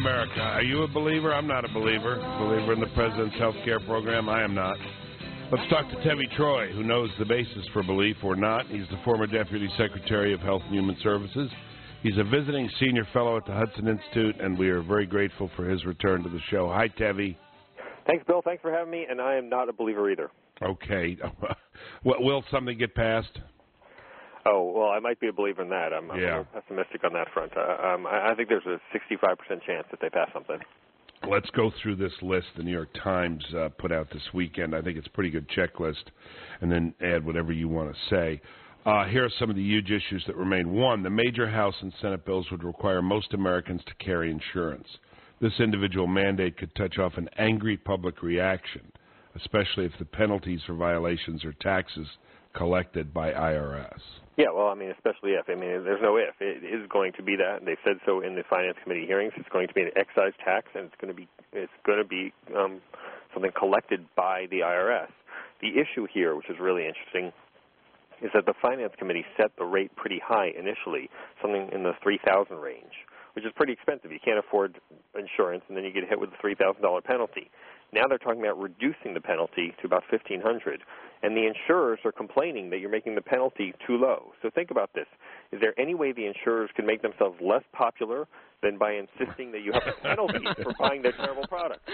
America. Are you a believer? I'm not a believer. Believer in the president's health care program? I am not. Let's talk to Tevi Troy, who knows the basis for belief or not. He's the former Deputy Secretary of Health and Human Services. He's a visiting senior fellow at the Hudson Institute, and we are very grateful for his return to the show. Hi, Tevi. Thanks, Bill. Thanks for having me, and I am not a believer either. Okay. Will something get passed? Oh, well, I might be a believer in that. I'm a little pessimistic on that front. I think there's a 65% chance that they pass something. Let's go through this list the New York Times put out this weekend. I think it's a pretty good checklist, and then add whatever you want to say. Here are some of the huge issues that remain. One, the major House and Senate bills would require most Americans to carry insurance. This individual mandate could touch off an angry public reaction, especially if the penalties for violations are taxes collected by IRS. Yeah, well, I mean, especially if. I mean, there's no if. It is going to be that, and they said so in the Finance Committee hearings. It's going to be an excise tax, and it's going to be something collected by the IRS. The issue here, which is really interesting, is that the Finance Committee set the rate pretty high initially, something in the $3,000 range, which is pretty expensive. You can't afford insurance, and then you get hit with a $3,000 penalty. Now they're talking about reducing the penalty to about $1,500, and the insurers are complaining that you're making the penalty too low. So think about this. Is there any way the insurers can make themselves less popular than by insisting that you have a penalty for buying their terrible product?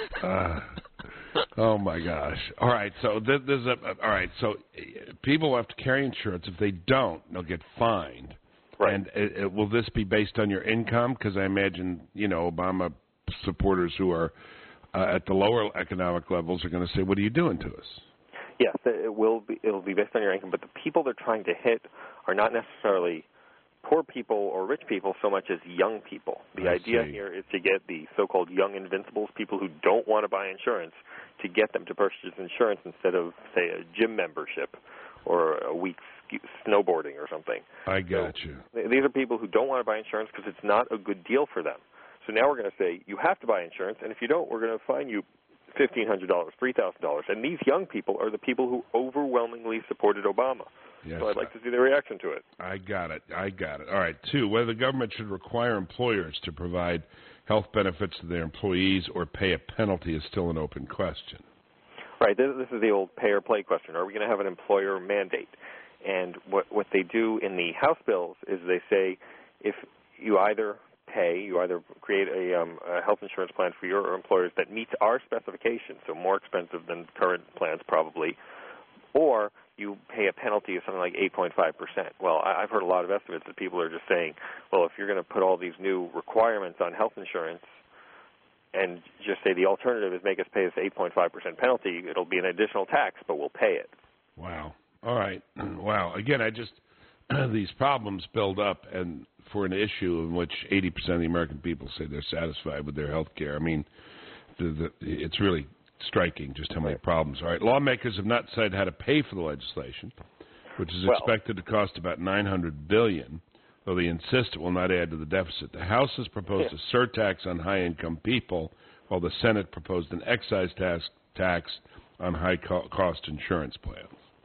Oh my gosh! All right, so So people have to carry insurance. If they don't, they'll get fined. Right. And will this be based on your income? Because I imagine Obama supporters who are at the lower economic levels are going to say, "What are you doing to us?" Yes, it will be. It'll be based on your income, but the people they're trying to hit are not necessarily poor people or rich people so much as young people. The idea here is to get the so-called young invincibles, people who don't want to buy insurance, to get them to purchase insurance instead of, say, a gym membership or a week's snowboarding or something. I got you. These are people who don't want to buy insurance because it's not a good deal for them. So now we're going to say, you have to buy insurance, and if you don't, we're going to fine you $1,500, $3,000. And these young people are the people who overwhelmingly supported Obama. Yes, so I'd like to see their reaction to it. I got it. All right, 2, whether the government should require employers to provide health benefits to their employees or pay a penalty is still an open question. Right. This is the old pay or play question. Are we going to have an employer mandate? And what they do in the House bills is they say if you either create a health insurance plan for your employers that meets our specifications, so more expensive than current plans probably, or you pay a penalty of something like 8.5%. Well, I've heard a lot of estimates that people are just saying, well, if you're going to put all these new requirements on health insurance and just say the alternative is make us pay this 8.5% penalty, it'll be an additional tax, but we'll pay it. Wow. All right. Wow. Again, these problems build up, and for an issue in which 80% of the American people say they're satisfied with their health care. I mean, it's really striking just how many problems. All right, lawmakers have not decided how to pay for the legislation, which is expected to cost about $900 billion, though they insist it will not add to the deficit. The House has proposed a surtax on high-income people, while the Senate proposed an excise tax on high-cost insurance plans.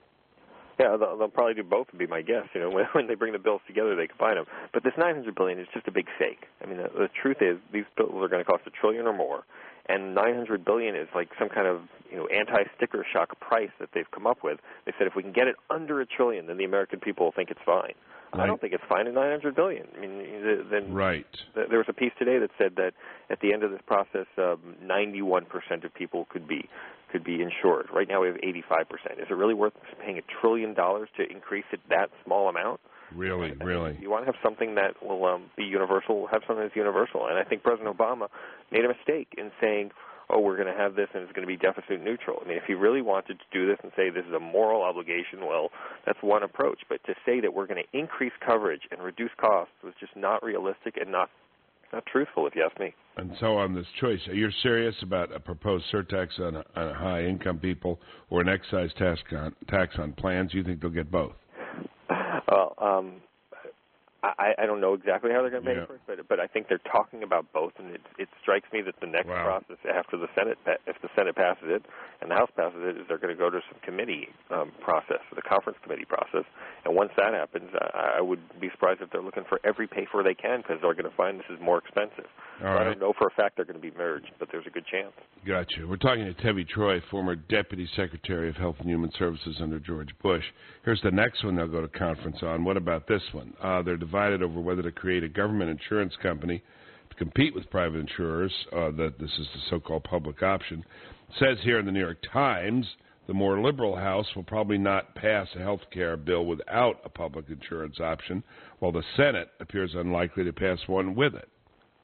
Yeah, they'll probably do both, would be my guess. When they bring the bills together, they combine them. But this $900 billion is just a big fake. I mean, the truth is these bills are going to cost $1 trillion or more, and $900 billion is like some kind of anti-sticker shock price that they've come up with. They said if we can get it under $1 trillion, then the American people will think it's fine. Right. I don't think it's fine at $900 billion. I mean, then there was a piece today that said that at the end of this process, 91% of people could be insured. Right now we have 85%. Is it really worth paying $1 trillion to increase it that small amount? Really? You want to have something that will be universal, have something that's universal. And I think President Obama made a mistake in saying, we're going to have this and it's going to be deficit neutral. I mean, if he really wanted to do this and say this is a moral obligation, well, that's one approach. But to say that we're going to increase coverage and reduce costs was just not realistic and not truthful, if you ask me. And so on this choice, are you serious about a proposed surtax on high-income people or an excise tax on plans? You think they'll get both? Well, I don't know exactly how they're going to pay Yeah. for it, but I think they're talking about both, and it strikes me that the next Wow. process after the Senate, if the Senate passes it and the House passes it, is they're going to go to some committee process, the conference committee process, and once that happens, I would be surprised if they're looking for every pay-for they can because they're going to find this is more expensive. All So right. I don't know for a fact they're going to be merged, but there's a good chance. Gotcha. We're talking to Tevi Troy, former Deputy Secretary of Health and Human Services under George Bush. Here's the next one they'll go to conference on. What about this one? They're divided over whether to create a government insurance company to compete with private insurers. That this is the so-called public option. It says here in the New York Times, the more liberal House will probably not pass a health care bill without a public insurance option, while the Senate appears unlikely to pass one with it.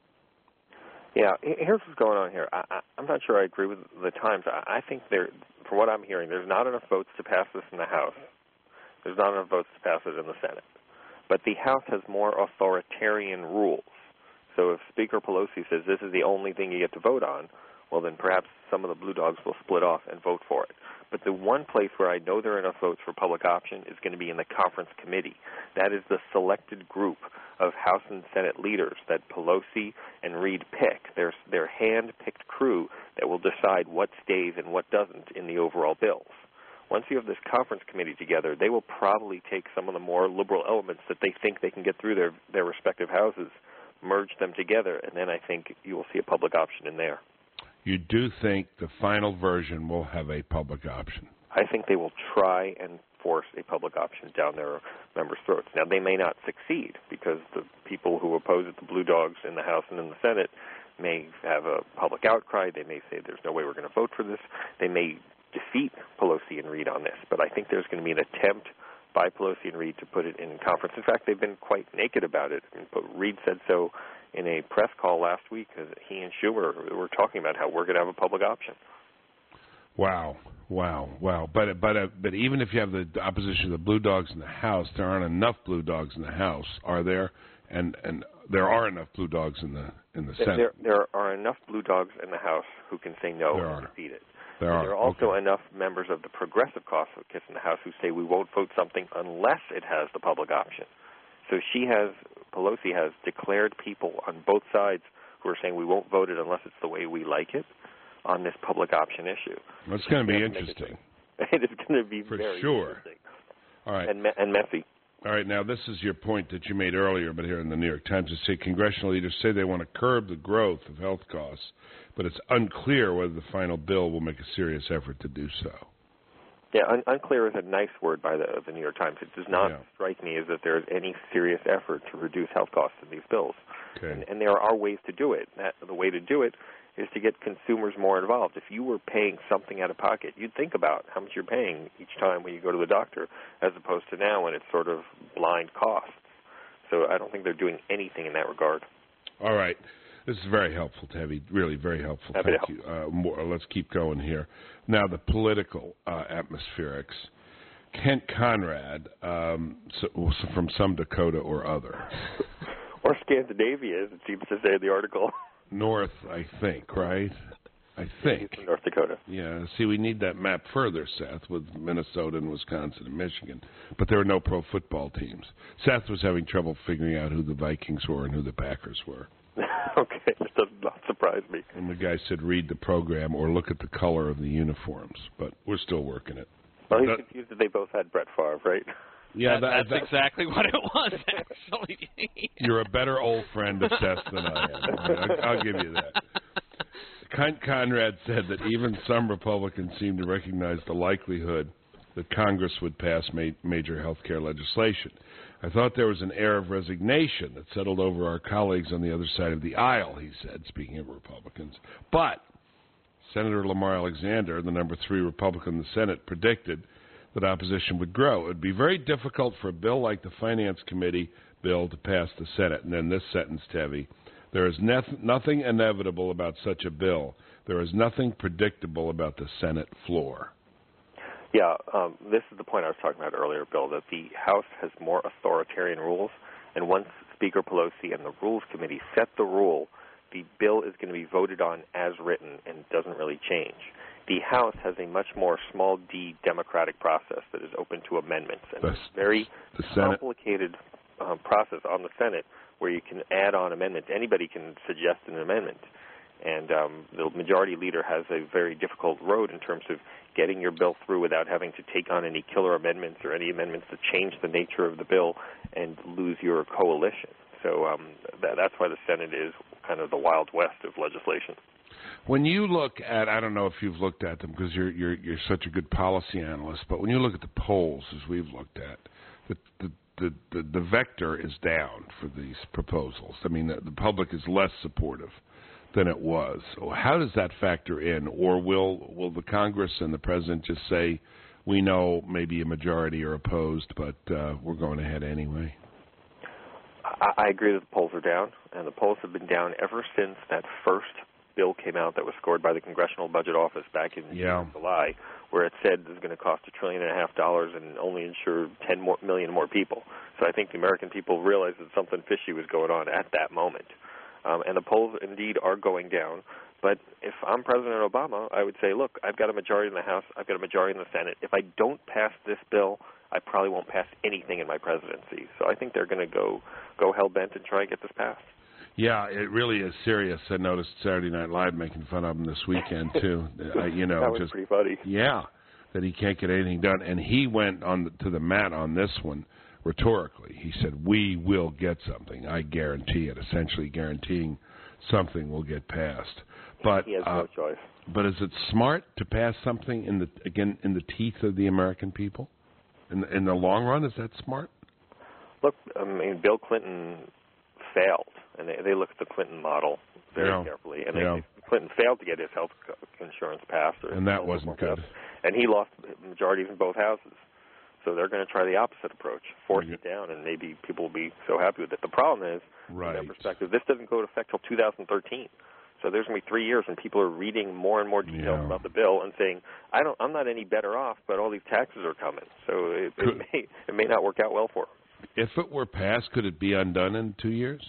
Yeah, here's what's going on here. I'm not sure I agree with the Times. I think from what I'm hearing, there's not enough votes to pass this in the House. There's not enough votes to pass it in the Senate. But the House has more authoritarian rules. So if Speaker Pelosi says this is the only thing you get to vote on, well, then perhaps some of the Blue Dogs will split off and vote for it. But the one place where I know there are enough votes for public option is going to be in the conference committee. That is the selected group of House and Senate leaders that Pelosi and Reid pick. Their hand-picked crew that will decide what stays and what doesn't in the overall bills. Once you have this conference committee together, they will probably take some of the more liberal elements that they think they can get through their respective houses, merge them together, and then I think you will see a public option in there. You do think the final version will have a public option? I think they will try and force a public option down their members' throats. Now, they may not succeed because the people who oppose it, the Blue Dogs in the House and in the Senate, may have a public outcry. They may say there's no way we're going to vote for this. They may defeat Pelosi and Reid on this, but I think there's going to be an attempt by Pelosi and Reid to put it in conference. In fact, they've been quite naked about it. But Reid said so in a press call last week. He and Schumer were talking about how we're going to have a public option. Wow. But even if you have the opposition of the Blue Dogs in the House, there aren't enough Blue Dogs in the House, are there? And there are enough Blue Dogs in the Senate. There are enough Blue Dogs in the House who can say no and defeat it. There are also enough members of the Progressive Caucus in the House who say we won't vote something unless it has the public option. So Pelosi has declared people on both sides who are saying we won't vote it unless it's the way we like it on this public option issue. It's going to be interesting. It is going to be for very sure. interesting. All right. And messy. All right, now this is your point that you made earlier, but here in the New York Times, it say congressional leaders say they want to curb the growth of health costs, but it's unclear whether the final bill will make a serious effort to do so. Yeah, unclear is a nice word by the New York Times. It does not strike me as that there is any serious effort to reduce health costs in these bills. Okay. And there are ways to do it. The way to do it is to get consumers more involved. If you were paying something out of pocket, you'd think about how much you're paying each time when you go to the doctor, as opposed to now when it's sort of blind costs. So I don't think they're doing anything in that regard. All right. This is very helpful, Tevi. Really very helpful. Happy Thank you. Let's keep going here. Now, the political atmospherics. Kent Conrad, from some Dakota or other. Or Scandinavia, as it seems to say in the article. North, I think, right? I think. He's from North Dakota. Yeah. See, we need that map further, Seth, with Minnesota and Wisconsin and Michigan. But there are no pro football teams. Seth was having trouble figuring out who the Vikings were and who the Packers were. Okay, that does not surprise me. And the guy said read the program or look at the color of the uniforms. But we're still working it. Well, he's confused that they both had Brett Favre, right? Yeah, that's exactly what it was, actually. You're a better old friend of Seth than I am. I'll give you that. Kent Conrad said that even some Republicans seem to recognize the likelihood that Congress would pass major health care legislation. I thought there was an air of resignation that settled over our colleagues on the other side of the aisle, he said, speaking of Republicans. But Senator Lamar Alexander, the number 3 Republican in the Senate, predicted that opposition would grow. It would be very difficult for a bill like the Finance Committee bill to pass the Senate. And then this sentence, Tevi, there is nothing inevitable about such a bill. There is nothing predictable about the Senate floor. Yeah, this is the point I was talking about earlier, Bill, that the House has more authoritarian rules, and once Speaker Pelosi and the Rules Committee set the rule, the bill is going to be voted on as written and doesn't really change. The House has a much more small d democratic process that is open to amendments, and it's very complicated process on the Senate where you can add on amendments. Anybody can suggest an amendment. And the majority leader has a very difficult road in terms of getting your bill through without having to take on any killer amendments or any amendments that change the nature of the bill and lose your coalition. So that's why the Senate is kind of the Wild West of legislation. When you look at, I don't know if you've looked at them because you're such a good policy analyst, but when you look at the polls as we've looked at, the vector is down for these proposals. I mean, the public is less supportive than it was. So how does that factor in? Or will the Congress and the President just say, we know maybe a majority are opposed, but we're going ahead anyway? I agree that the polls are down, and the polls have been down ever since that first bill came out that was scored by the Congressional Budget Office back in July, where it said this is going to cost $1.5 trillion and only insure 10 million more people. So I think the American people realized that something fishy was going on at that moment. And the polls indeed are going down. But if I'm President Obama, I would say, look, I've got a majority in the House, I've got a majority in the Senate. If I don't pass this bill, I probably won't pass anything in my presidency. So I think they're going to go hell-bent and try and get this passed. Yeah, it really is serious. I noticed Saturday Night Live making fun of him this weekend, too. That was pretty funny. Yeah, that he can't get anything done. And he went to the mat on this one rhetorically. He said, we will get something. I guarantee it, essentially guaranteeing something will get passed. But he has no choice. But is it smart to pass something in the teeth of the American people? In the long run, is that smart? Look, I mean, Bill Clinton failed, and they looked at the Clinton model very carefully, and Clinton failed to get his health insurance passed. And that wasn't good. And he lost majorities in both houses. So they're going to try the opposite approach, force it down, and maybe people will be so happy with it. The problem is, from that perspective, this doesn't go into effect till 2013. So there's going to be 3 years when people are reading more and more details about the bill and saying, I'm not any better off, but all these taxes are coming. So it may not work out well for them. If it were passed, could it be undone in 2 years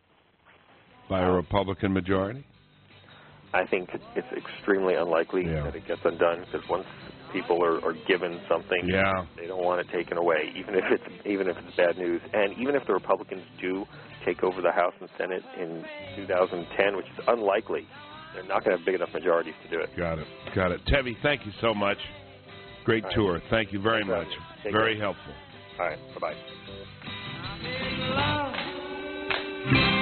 by a Republican majority? I think it's extremely unlikely that it gets undone, because once people are given something, they don't want it taken away, even if it's bad news. And even if the Republicans do take over the House and Senate in 2010, which is unlikely, they're not going to have big enough majorities to do it. Got it. Tevi, thank you so much. Great tour. Thank you very much. Very helpful. All right. Bye-bye.